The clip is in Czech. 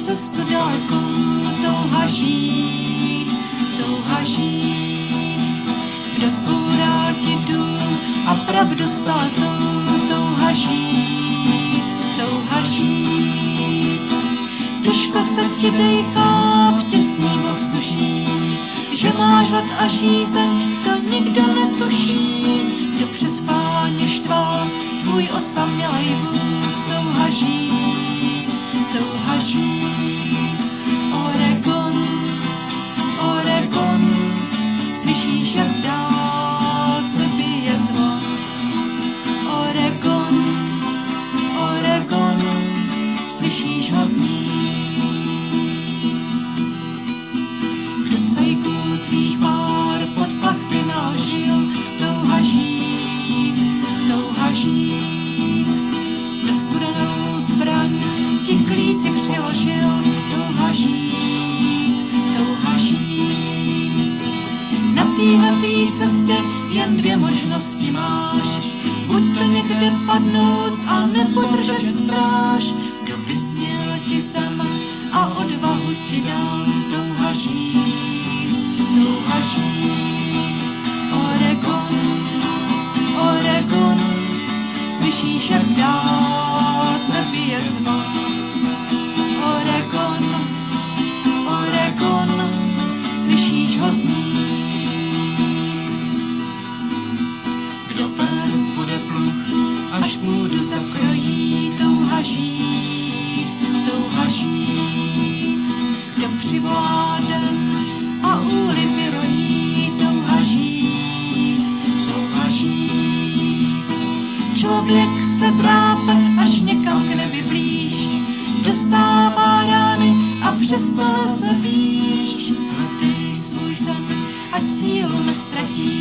cestu dalekou, touha žít, touha žít. Kdo zboural ti dům a pravdu spátou, touha žít, touha žít. Těžko se ti dejchá v těsným ovzduší, že máš hlad a žízeň, to nikdo netuší. Kdo přes páně štval tvůj osamělej vůz, touha žít, touha žít. Oregon, Oregon, slyšíš, jak v dálce bije zvon. Oregon, Oregon, slyšíš ho znít. Do cajků tvých pár pod plachty naložil, touha žít, touha žít. Do studenou zbraň ti klíci přiložil, touha žít, touha žít. Na téhletý cestě jen dvě možnosti máš, buď to někde padnout a nebo držet stráž. Kdo vysměl ti zem a odvahu ti dal, touha žít, touha žít. Oregon, Oregon, slyšíš, jak v dálce bije zvon. Oregon, Oregon, slyšíš ho znít. Kdo plést bude pluh, až půdu zakrojí, touha žít, touha žít. Kdo přivolá den a úly vyrojí, touha žít, touha žít. Člověk se drápe, až někam k nebi blíž, dostává rány a přesto leze výš. Hledej svůj sen, ať sílu nestratí,